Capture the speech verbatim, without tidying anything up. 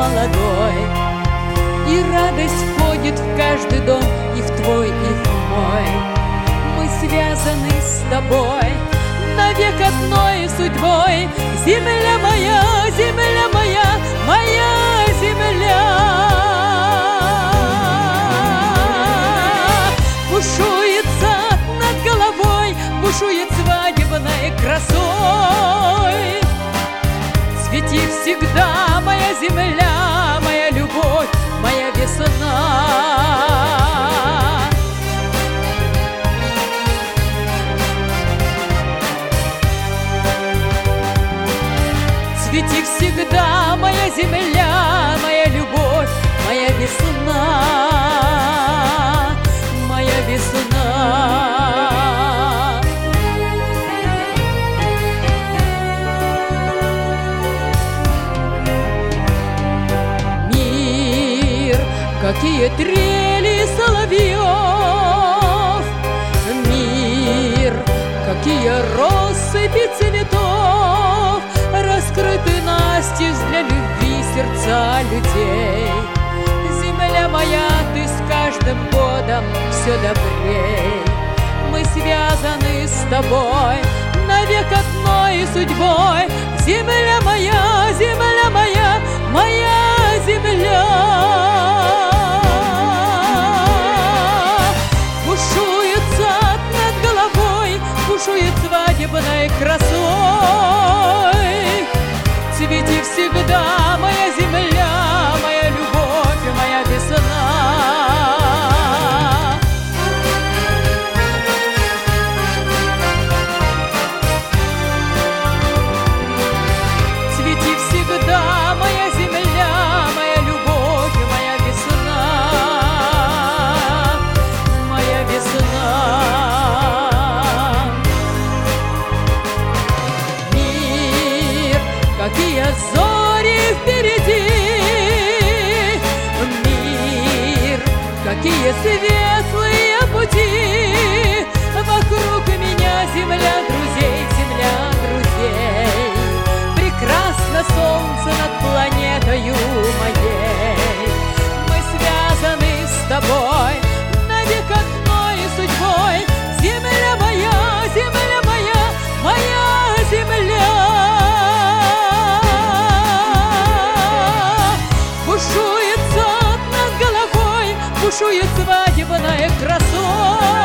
молодой. И радость входит в каждый дом, и в твой, и в мой. Мы связаны с тобой навек одной судьбой. Земля моя, земля моя, моя земля. Бушует сад над головой, бушует свадебной красой. Цвети всегда, моя земля, моя любовь, моя весна. Цвети всегда, моя земля, моя любовь, моя весна, моя весна. Мир, какие трели соловьев, мир, какие россыпи цветов, раскрыты настежь для любви сердца людей. Земля моя, ты с каждым годом все добрей. Мы связаны с тобой навек одной судьбой. Земля моя, земля моя, моя земля. Бушует сад над головой, бушует свадебной красой. Цвети всегда, моя земля, моя любовь, моя весна. Цвети всегда, моя земля, моя любовь, моя весна, моя весна. Мир, какие зори впереди, мир, какие светлые пути. Вокруг меня земля друзей, земля друзей. Прекрасно солнце над планетою моей. Мы связаны с тобой навек одной судьбой. Земля моя, земля моя, моя земля. Бушует сад над головой, бушует свадебной красой.